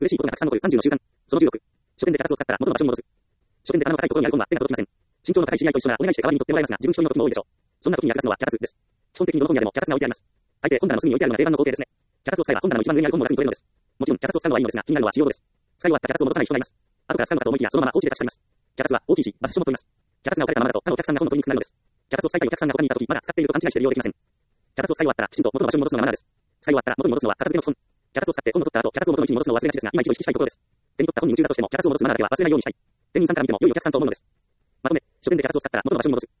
嬉しいことがたくさん残る30の習慣。その16。書店で脚立を使ったら元の場所に戻す。書店で棚の高いところにある本は手が届きません。身長の高い知り合いと一緒ならお願いして代わりに取ってもらえますが、自分一人の時も多いでしょう。そんな時に役立つのは脚立です。基本的にどの本屋でも脚立が置いてあります。大抵本棚の隅に置いてあるのが定番の工程ですね。脚立を使えば本棚の一番上にある本も楽に取れるのです。もちろん脚立を使うのはいいのですが、気になるのは使用後です。使い終わった脚立を戻さない人がいます。後から使うのかと思いきやそのまま放置で立ち去ります。脚立は大きいし、バスションも取ります。脚立が置かれたままだと他のお客さんが本を取りにくくなるのです。脚立を使いたいお客さんが他にいた時、まだ使っていると勘違いして利用できません。脚立を使い終わったらきちんと元の場所に戻すのがマナーです。使い終わったら元に戻すのは片付けの基本。脚立を使って本を取った後、脚立を元の位置に戻すのを忘れがちですが、今一度意識したいところです。手に取った本に夢中だとしても脚立を戻すマナーだけは忘れないようにしたい。店員さんから見ても良いお客さんと思うのです。まとめ、書店で脚立を使ったら元の場所に戻す。